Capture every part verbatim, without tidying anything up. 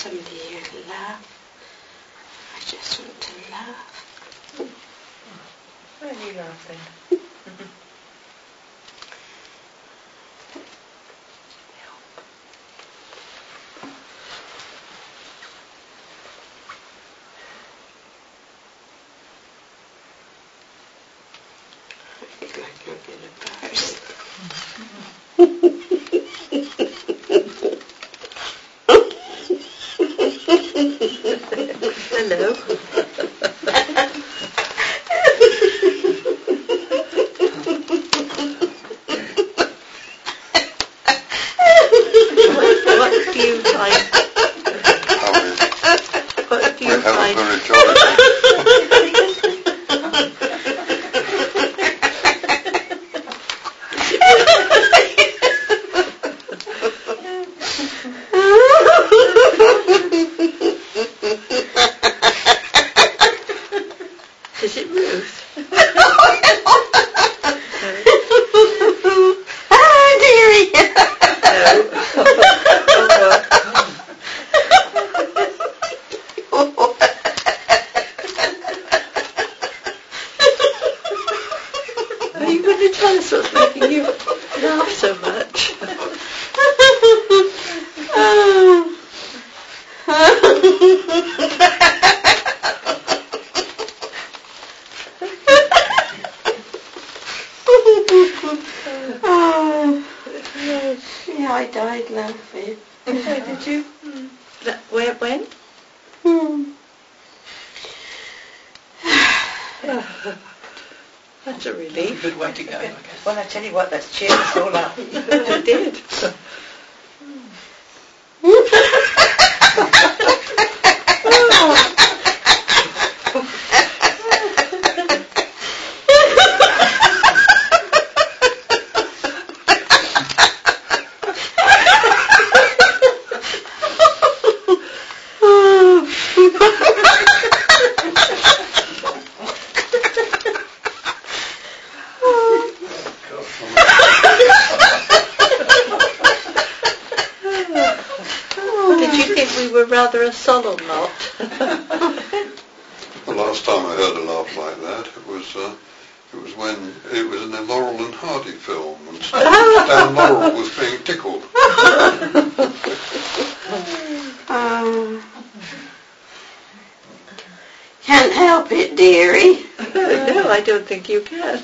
somebody here to laugh. I just want to laugh. Why are you laughing? I feel like I'm going to burst. Hello. What do you find? What do you We have find? a very jolly Is it Ruth? Oh, dearie. Are you going to tell us what's making you laugh so much? Oh, yeah, I died laughing. Oh, did you? Mm. That, where, when? Hmm. That's a relief. Good way to go, I guess. Well, I tell you what, that's cheered us all up. I did. Did you think we were rather a solemn lot? The last time I heard a laugh like that, it was uh, it was when it was in the Laurel and Hardy film, and Stan Laurel was being tickled. Um, can't help it, dearie. No, I don't think you can.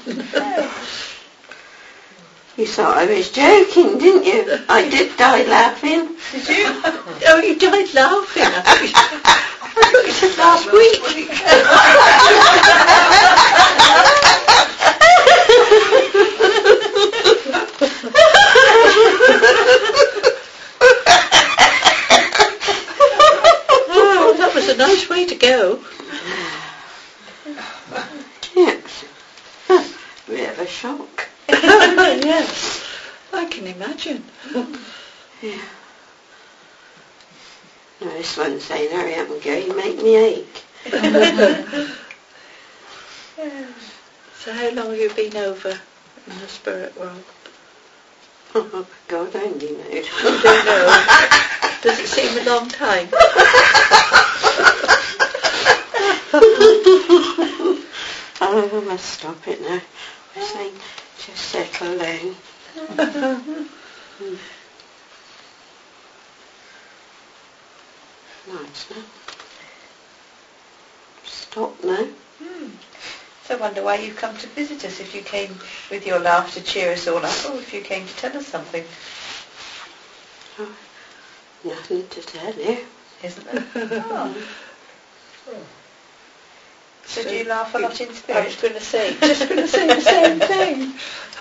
You thought I was joking, didn't you? I did die laughing. Did you? Oh, you died laughing. I thought you, I thought you said last week. Oh, that was a nice way to go. Yes. Bit of a shock. Yes, I can imagine. Yeah. No, this one's saying, hurry up and go, you make me ache. So how long have you been over in the spirit world? Oh, God only knows. You don't know. Does it seem a long time? Oh, I must stop it now. I'm saying, just settle down. Nice, now. Stop now. Hmm. So I wonder why you come to visit us if you came with your laugh to cheer us all up, or if you came to tell us something. Oh, nothing to tell you. Isn't there? Oh. So do you laugh a lot in spirit? I was going to say, just going to say the same thing.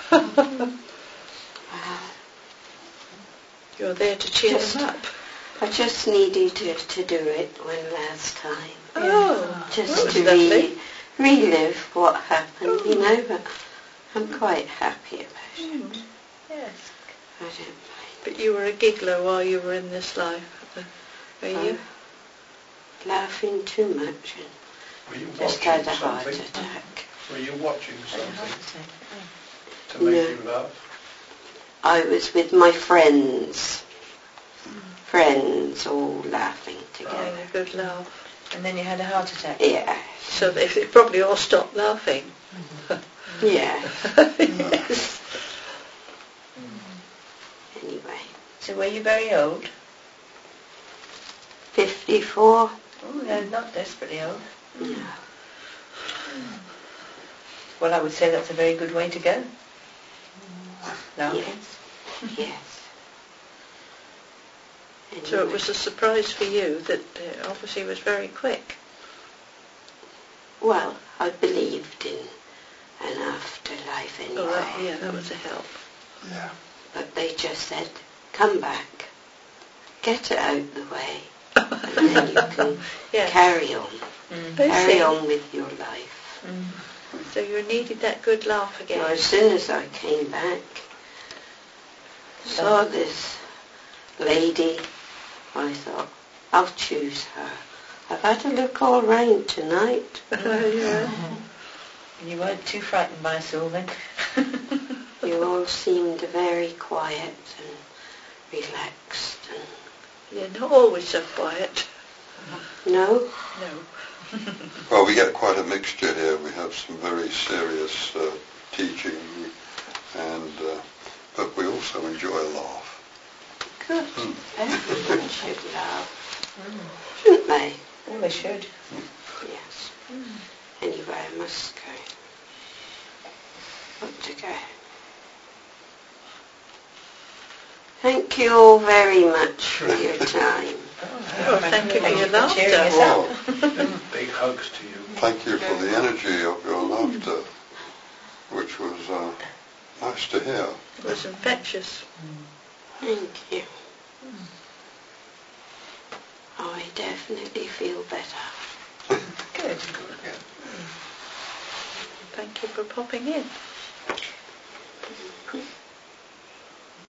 You're there to cheer Just- them up. I just needed to, to do it one last time. Oh, Just that was to lovely. re- relive what happened, you know, but I'm quite happy about it. Mm. Yes. I don't mind. But you were a giggler while you were in this life, were you? I'm laughing too much and Were you just watching had a heart something? attack. Were you watching something to No. make you laugh? I was with my friends. friends all laughing together. Oh, a good laugh. And then you had a heart attack. Yeah. So they, they probably all stopped laughing. Yeah. Yes. Anyway, So were you very old? fifty-four. Oh, no, not desperately old. No. Well, I would say that's a very good way to go. Laughing. Yes. Yes. So it Anyway. was a surprise for you that uh, obviously was very quick. Well, I believed in an afterlife anyway. Oh, that, yeah, that was a help. Yeah. But they just said, come back, get it out the way, and then you can Yeah. carry on. Mm. I Carry see. on with your life. Mm. So you needed that good laugh again. So as soon as I came back, saw this lady, I thought, I'll choose her. I've had a look all round tonight. Yeah. And you weren't too frightened by us all then? You all seemed very quiet and relaxed. And You're not always so quiet. no, No. Well, we get quite a mixture here. We have some very serious uh, teaching, and uh, but we also enjoy a laugh. good. Mm. Everyone should laugh, shouldn't they? Oh, they should. Yes. Anyway, I must go. Got to go. Thank you all very much for your time. Oh, thank you for your for cheering us laughter. up. Well, Big hugs to you. thank you for the energy of your laughter, which was uh, nice to hear. It was infectious. Thank you. I definitely feel better. Good. Thank you for popping in. Mhm.